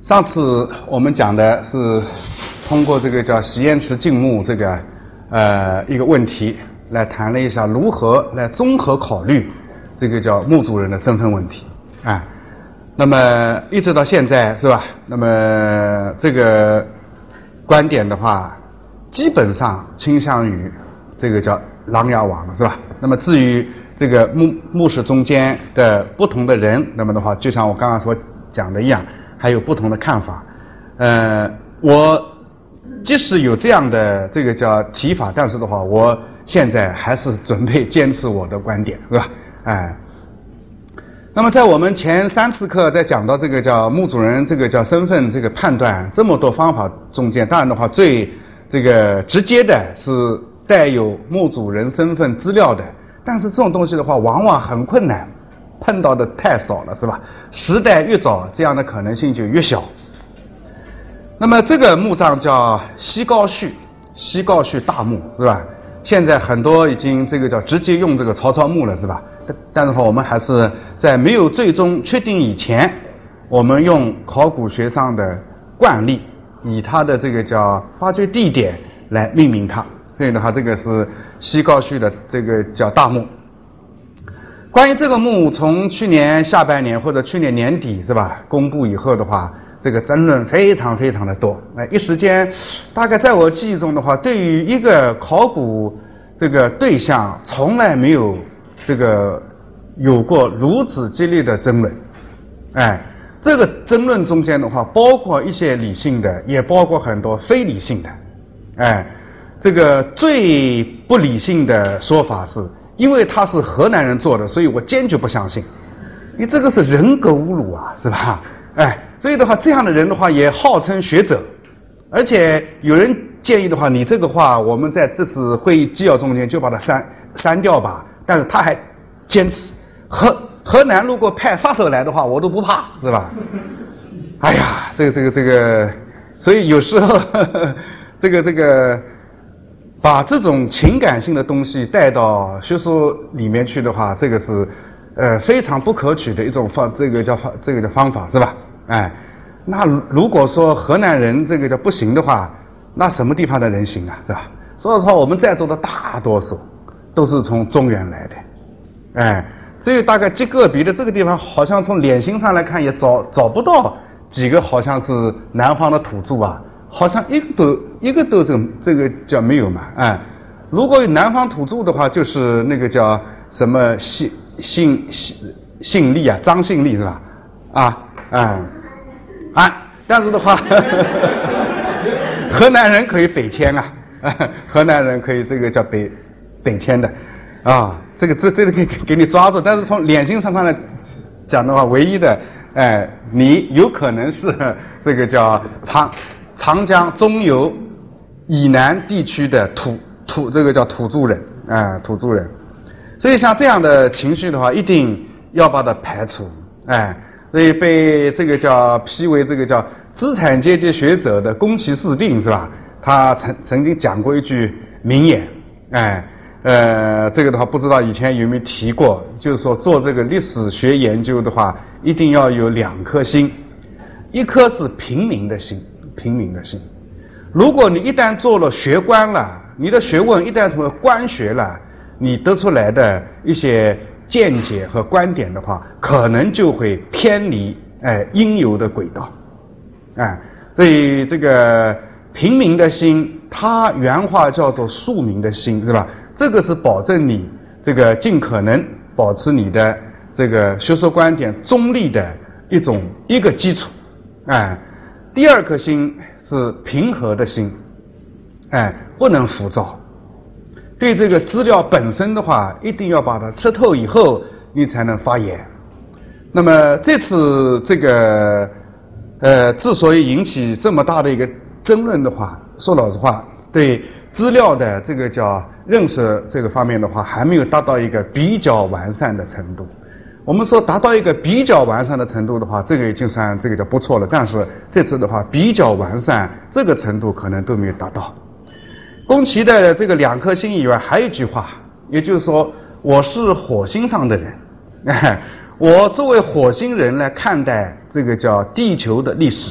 上次我们讲的是通过这个叫习偃池静穆这个一个问题来谈了一下如何来综合考虑这个叫墓主人的身份问题啊。那么一直到现在是吧？那么这个观点的话，基本上倾向于这个叫琅琊王了是吧？那么至于这个墓室中间的不同的人，那么的话，就像我刚刚所讲的一样，还有不同的看法。我即使有这样的这个叫提法，但是的话，我现在还是准备坚持我的观点，是吧？那么在我们前3次课在讲到这个叫墓主人这个叫身份这个判断这么多方法中间，当然的话最这个直接的是带有墓主人身份资料的，但是这种东西的话往往很困难，碰到的太少了是吧？时代越早这样的可能性就越小。那么这个墓葬叫西高绪大墓是吧？现在很多已经这个叫直接用这个曹操墓了是吧？但是的话我们还是在没有最终确定以前，我们用考古学上的惯例，以它的这个叫发掘地点来命名它。所以的话，这个是西高绪的这个叫大墓。关于这个墓，从去年下半年或者去年年底是吧公布以后的话，这个争论非常非常的多。一时间，大概在我记忆中的话，对于一个考古这个对象，从来没有这个有过如此激烈的争论。这个争论中间的话，包括一些理性的，也包括很多非理性的。这个最不理性的说法是，因为他是河南人做的，所以我坚决不相信。你这个是人格侮辱啊，是吧？所以的话，这样的人的话也号称学者，而且有人建议的话，你这个话我们在这次会议纪要中间就把它删掉吧。但是他还坚持，河南如果派杀手来的话，我都不怕，是吧？哎呀，这个，所以有时候这个把这种情感性的东西带到学术里面去的话，这个是非常不可取的一种这个叫方法，是吧？那如果说河南人这个叫不行的话，那什么地方的人行啊，是吧？所以说我们在座的大多数都是从中原来的，只有大概极个别的这个地方，好像从脸型上来看也找不到几个好像是南方的土著啊，好像一个都这个叫没有嘛。如果有南方土著的话，就是那个叫什么姓厉啊，张姓厉是吧？但是的话河南人可以北迁啊，河南人可以这个叫北迁的啊，这个可以给你抓住。但是从脸型上来讲的话，唯一的你有可能是这个叫长江中游以南地区的这个叫土著人土著人。所以像这样的情绪的话，一定要把它排除。所以被这个叫批为这个叫资产阶级学者的宫崎市定是吧？他曾经讲过一句名言，这个的话不知道以前有没有提过，就是说做这个历史学研究的话，一定要有2颗心，一颗是平民的心。如果你一旦做了学官了，你的学问一旦成为官学了，你得出来的一些见解和观点的话，可能就会偏离应有的轨道。所以这个平民的心，它原话叫做庶民的心，是吧？这个是保证你这个尽可能保持你的这个学术观点中立的一个基础。第2颗心是平和的心，不能浮躁。对这个资料本身的话，一定要把它吃透以后，你才能发言。那么这次这个之所以引起这么大的一个争论的话，说老实话，对资料的这个叫认识这个方面的话，还没有达到一个比较完善的程度。我们说达到一个比较完善的程度的话，这个已经算这个叫不错了。但是这次的话，比较完善这个程度可能都没有达到。宫崎的这个2颗心以外，还有一句话，也就是说，我是火星上的人，我作为火星人来看待这个叫地球的历史，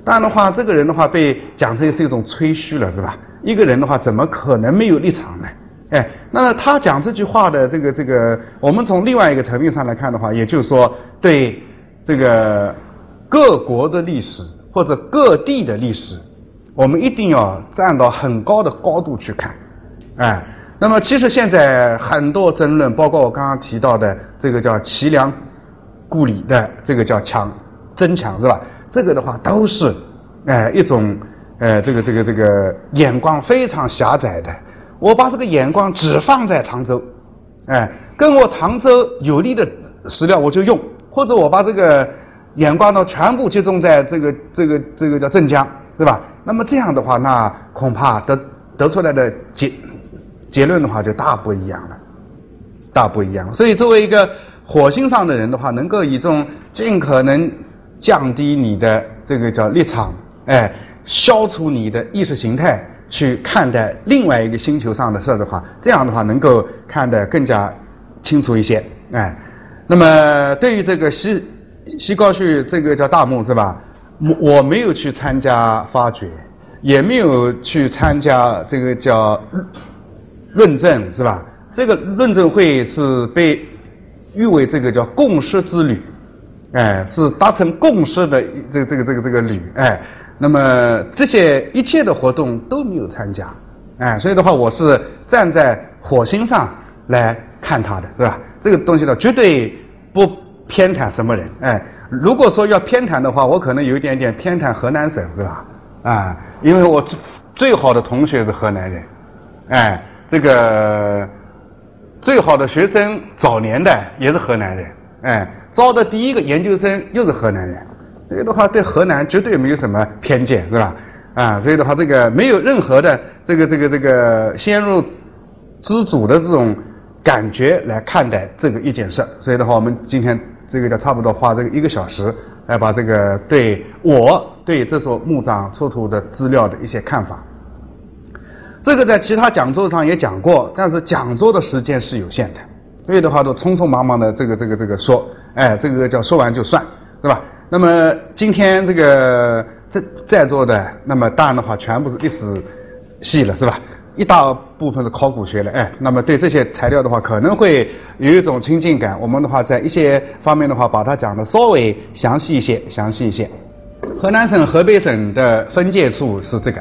当然的话，这个人的话被讲成是一种吹嘘了，是吧？一个人的话怎么可能没有立场呢？哎，那他讲这句话的这个，我们从另外一个层面上来看的话，也就是说对这个各国的历史或者各地的历史，我们一定要站到很高的高度去看。哎，那么其实现在很多争论，包括我刚刚提到的这个叫齐梁故里的这个叫争抢，是吧？这个的话都是一种这个眼光非常狭窄的。我把这个眼光只放在常州，跟我常州有利的史料我就用，或者我把这个眼光呢全部集中在这个叫镇江，对吧？那么这样的话，那恐怕得出来的结论的话就大不一样了。所以作为一个火星上的人的话，能够以这种尽可能降低你的这个叫立场，消除你的意识形态，去看待另外一个星球上的事的话，这样的话能够看得更加清楚一些。那么对于这个西高绪这个叫大墓，是吧？我没有去参加发掘，也没有去参加这个叫论证，是吧？这个论证会是被誉为这个叫共识之旅，是达成共识的这个旅，那么这些一切的活动都没有参加，所以的话，我是站在火星上来看它的，是吧？这个东西呢，绝对不偏袒什么人，如果说要偏袒的话，我可能有一点点偏袒河南省，是吧？因为我最好的同学是河南人，这个最好的学生早年的也是河南人，招的第一个研究生又是河南人。这个的话，对河南绝对没有什么偏见，是吧？所以的话，这个没有任何的这个先入之主的这种感觉来看待这个一件事。所以的话，我们今天这个差不多花这个1个小时来把这个对这所墓葬出土的资料的一些看法。这个在其他讲座上也讲过，但是讲座的时间是有限的，所以的话都匆匆忙忙的这个说，这个叫说完就算，是吧？那么今天这个在座的，那么当然的话全部是历史系了，是吧？一大部分是考古学了，那么对这些材料的话可能会有一种亲近感。我们的话在一些方面的话把它讲的稍微详细一些。河南省河北省的分界处是这个，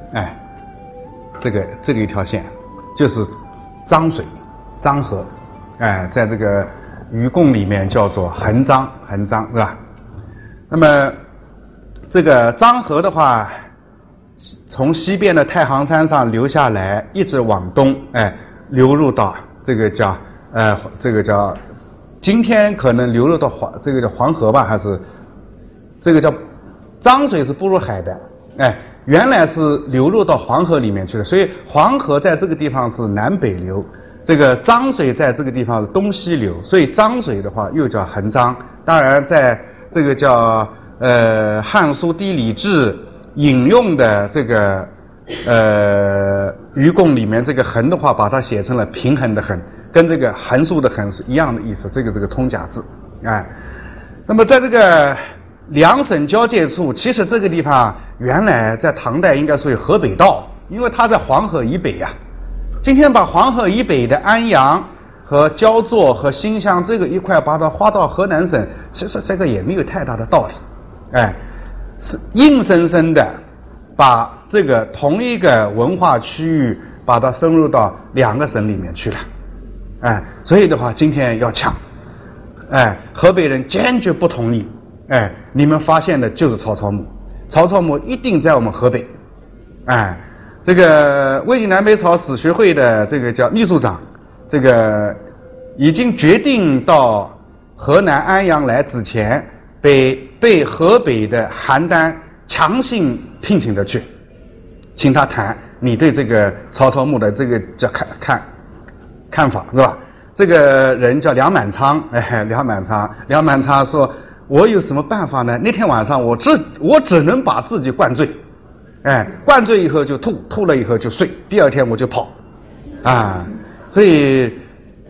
这个一条线就是漳水漳河，在这个愚公里面叫做横漳，是吧？那么这个漳河的话，从西边的太行山上流下来，一直往东，流入到这个叫今天可能流入到这个叫黄河吧，还是这个叫漳水是不入海的，原来是流入到黄河里面去的，所以黄河在这个地方是南北流，这个漳水在这个地方是东西流，所以漳水的话又叫横漳。当然在这个叫《汉书地理志》引用的这个愚公里面这个横的话，把它写成了平衡的衡，跟这个横竖的横是一样的意思，这个通假字。那么在这个两省交界处，其实这个地方原来在唐代应该属于河北道，因为它在黄河以北呀。今天把黄河以北的安阳和焦作和新乡这个一块把它划到河南省，其实这个也没有太大的道理，是硬生生的把这个同一个文化区域把它分入到2个省里面去了，所以的话今天要抢，河北人坚决不同意，你们发现的就是曹操墓，曹操墓一定在我们河北，这个魏晋南北朝史学会的这个叫秘书长，这个已经决定到河南安阳来之前，被河北的邯郸强行聘请的去，请他谈你对这个曹操墓的这个叫看法，是吧？这个人叫梁满仓，梁满仓说，我有什么办法呢？那天晚上我只能把自己灌醉，灌醉以后就吐了以后就睡，第二天我就跑，所以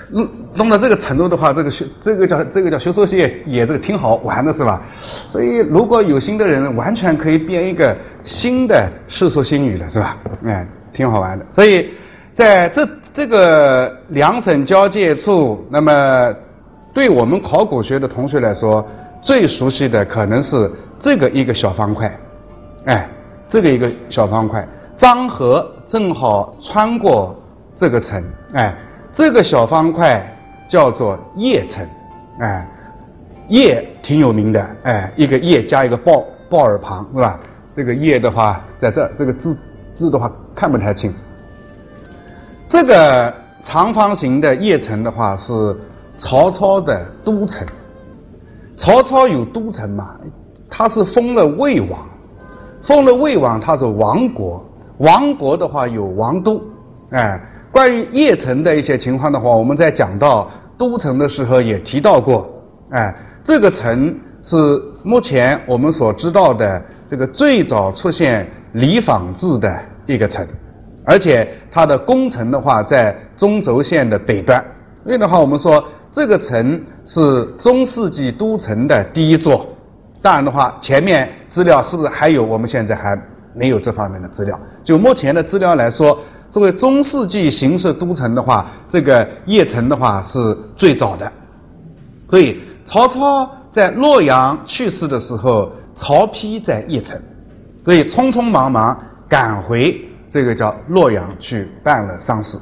弄到这个程度的话，这个叫学术界也这个挺好玩的是吧？所以如果有心的人，完全可以编一个新的世说新语了是吧？挺好玩的。所以在这个两省交界处，那么对我们考古学的同学来说，最熟悉的可能是这个一个小方块，这个一个小方块，漳河正好穿过这个城，这个小方块叫做邺城，邺挺有名的，一个邺加一个豹耳旁，是吧？这个邺的话，在这个字的话看不太清。这个长方形的邺城的话是曹操的都城。曹操有都城嘛？他是封了魏王，他是王国，王国的话有王都，关于邺城的一些情况的话，我们在讲到都城的时候也提到过，这个城是目前我们所知道的这个最早出现里坊字的一个城，而且它的宫城的话在中轴线的北端，所以的话我们说这个城是中世纪都城的第一座。当然的话，前面资料是不是还有？我们现在还没有这方面的资料。就目前的资料来说，作为中世纪形式都城的话，这个邺城的话是最早的。所以曹操在洛阳去世的时候，曹丕在邺城，所以匆匆忙忙赶回这个叫洛阳去办了丧事。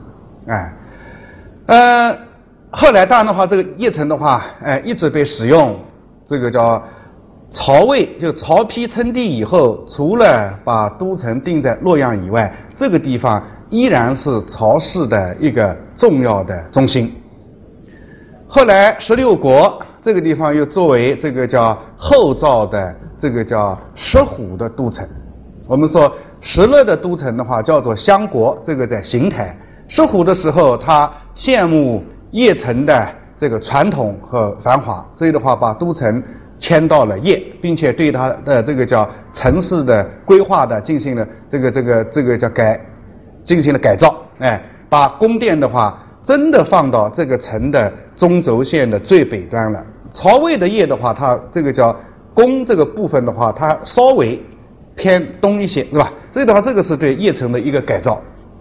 后来当然的话，这个邺城的话，一直被使用。这个叫曹魏，就曹丕称帝以后，除了把都城定在洛阳以外，这个地方依然是曹氏的一个重要的中心。后来16国这个地方又作为这个叫后赵的这个叫石虎的都城。我们说石勒的都城的话叫做襄国，这个在邢台。石虎的时候，他羡慕邺城的这个传统和繁华，所以的话把都城迁到了邺，并且对它的这个叫城市的规划的进行了这个叫进行了改造，把宫殿的话真的放到这个城的中轴线的最北端了。曹魏的邺的话，它这个叫宫这个部分的话，它稍微偏东一些，对吧？所以的话，这个是对邺城的一个改造。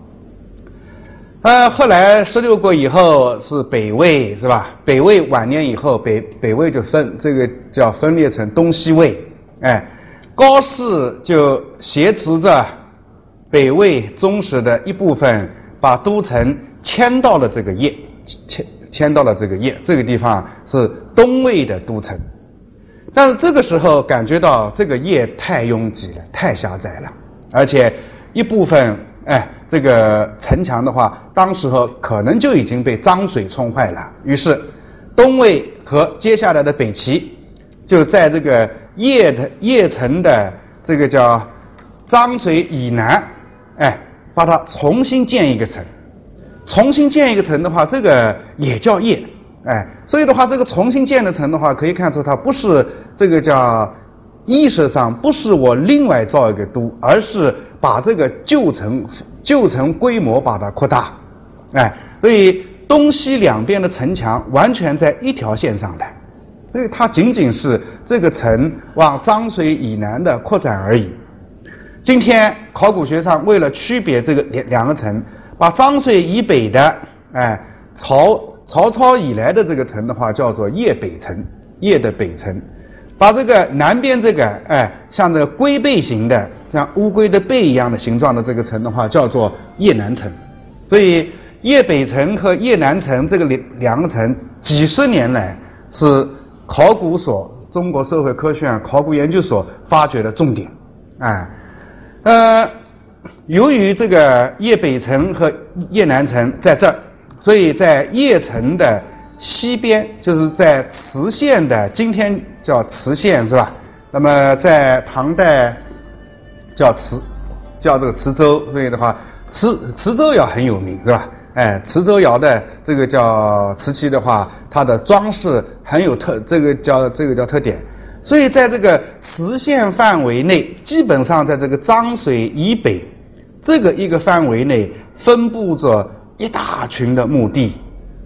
后来16国以后是北魏，是吧？北魏晚年以后，北魏就分裂成东西魏。高适就挟持着北魏宗室的一部分，把都城迁到了这个邺，迁到了这个邺，这个地方是东魏的都城。但是这个时候感觉到这个邺太拥挤了，太狭窄了，而且一部分这个城墙的话，当时候可能就已经被漳水冲坏了。于是东魏和接下来的北齐就在这个邺城的这个叫漳水以南，把它重新建一个城。重新建一个城的话，这个也叫邺。所以的话，这个重新建的城的话，可以看出它不是这个叫意识上不是我另外造一个都，而是把这个旧城规模把它扩大。所以东西两边的城墙完全在一条线上的，所以它仅仅是这个城往漳水以南的扩展而已。今天考古学上为了区别这个两个城，把漳水以北的曹操以来的这个城的话叫做邺北城，邺的北城。把这个南边这个像这个龟背形的，像乌龟的背一样的形状的这个城的话叫做邺南城。所以邺北城和邺南城这个两个城几十年来是考古所中国社会科学院考古研究所发掘的重点。由于这个邺北城和邺南城在这儿，所以在邺城的西边，就是在磁县的，今天叫磁县是吧？那么在唐代叫这个磁州，所以的话磁州窑很有名是吧？磁州窑的这个叫瓷器的话，它的装饰很有这个叫特点。所以在这个磁县范围内，基本上在这个漳水以北这个一个范围内分布着一大群的墓地。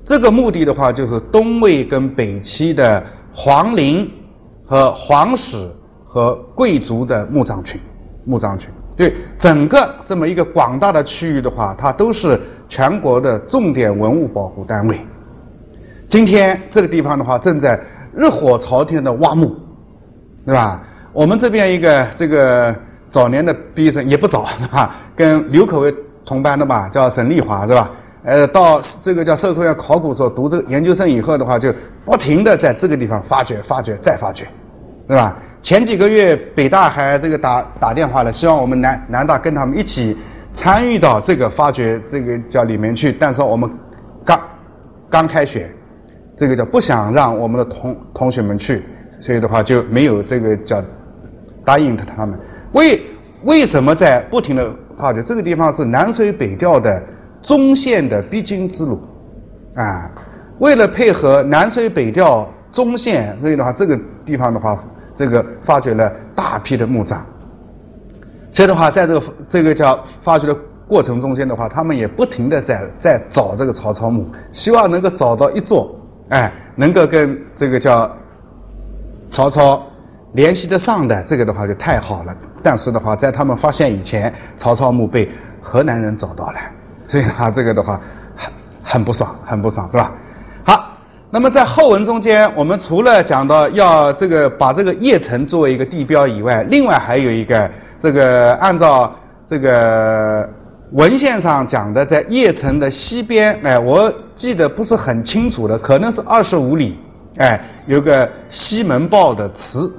这个墓地的话，就是东魏跟北齐的皇陵和皇室和贵族的墓葬群。对整个这么一个广大的区域的话，它都是全国的重点文物保护单位。今天这个地方的话，正在热火朝天的挖墓，对吧？我们这边一个这个早年的毕业生也不早，是吧？跟刘可为同班的吧，叫沈丽华，是吧？到这个叫社科院考古所读这个研究生以后的话，就不停的在这个地方发掘、再发掘，对吧？前几个月北大还这个打电话了，希望我们南大跟他们一起参与到这个发掘这个叫里面去，但是我们刚开学，这个叫不想让我们的同学们去，所以的话就没有这个叫答应他们。为什么在不停的发掘？这个地方是南水北调的中线的必经之路啊。为了配合南水北调中线，所以的话这个地方的话，这个发掘了大批的墓葬。所以的话，在这个叫发掘的过程中间的话，他们也不停的在找这个曹操墓，希望能够找到一座，能够跟这个叫曹操联系得上的，这个的话就太好了。但是的话，在他们发现以前，曹操墓被河南人找到了，所以他这个的话很不爽，是吧？好。那么在后文中间，我们除了讲到要这个把这个邺城作为一个地标以外，另外还有一个这个按照这个文献上讲的，在邺城的西边，我记得不是很清楚的，可能是25里，有个西门豹的祠，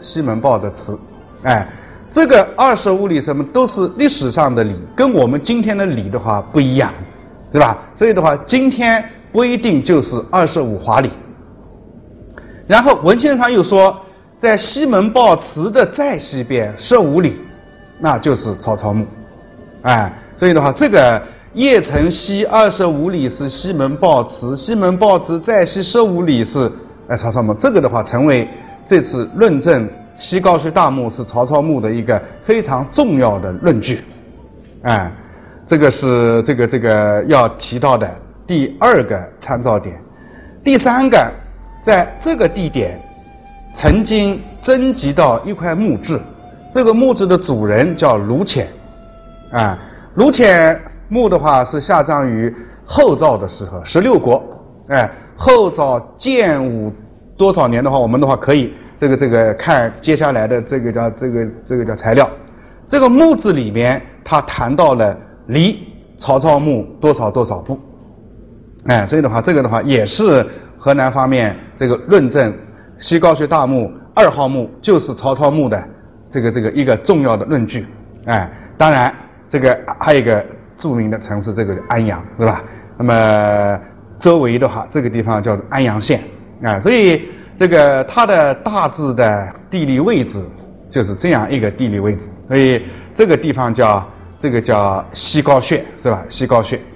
这个25里什么都是历史上的里，跟我们今天的里的话不一样，是吧？所以的话，今天不一定就是25华里。然后文献上又说，在西门豹祠的再西边15里，那就是曹操墓，所以的话，这个邺城西25里是西门豹祠，西门豹祠再西15里是曹操墓。这个的话，成为这次论证西高穴大墓是曹操墓的一个非常重要的论据，这个是这个要提到的第二个参照点。第三个，在这个地点曾经征集到一块墓志，这个墓志的主人叫卢潜，卢潜墓的话是下葬于后赵的时候，16国，后赵建武多少年的话，我们的话可以这个看接下来的这个叫材料。这个墓志里面他谈到了离曹操墓多少步，所以的话，这个的话也是河南方面这个论证西高穴大墓2号墓就是曹操墓的这个一个重要的论据。当然这个还有一个著名的城市，这个安阳，对吧？那么周围的话，这个地方叫做安阳县，所以这个它的大致的地理位置就是这样一个地理位置，所以这个地方叫西高穴，是吧？西高穴。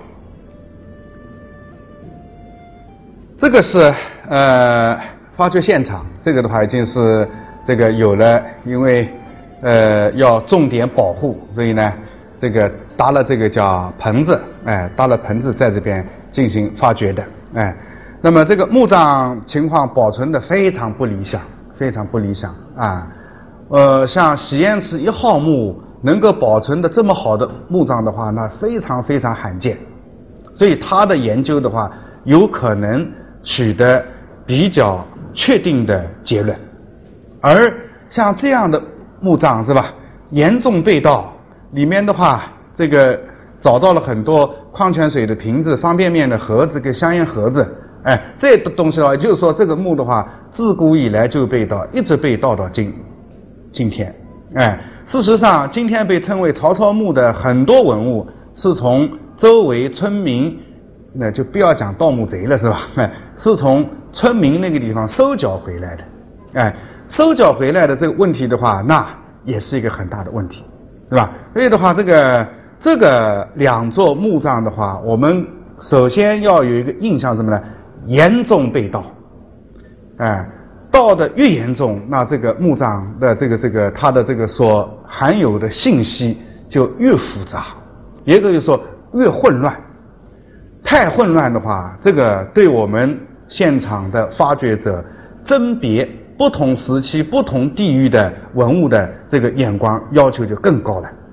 这个是发掘现场，这个的话已经是这个有了，因为要重点保护，所以呢这个搭了这个叫棚子，搭了棚子在这边进行发掘的，那么这个墓葬情况保存的非常不理想啊。像喜延祠1号墓能够保存的这么好的墓葬的话，那非常罕见，所以他的研究的话，有可能取得比较确定的结论。而像这样的墓葬是吧，严重被盗，里面的话这个找到了很多矿泉水的瓶子、方便面的盒子跟香烟盒子，这些东西的话，也就是说这个墓的话自古以来就被盗，一直被盗到今天。事实上今天被称为曹操墓的很多文物是从周围村民，那就不要讲盗墓贼了是吧，是从村民那个地方收缴回来的。收缴回来的这个问题的话，那也是一个很大的问题，是吧？所以的话，这个2座墓葬的话，我们首先要有一个印象什么呢？严重被盗，盗的越严重，那这个墓葬的这个它的这个所含有的信息就越复杂，也可以说越混乱。 太混乱的话，这个对我们现场的发掘者甄别不同时期、不同地域的文物的这个眼光要求就更高了。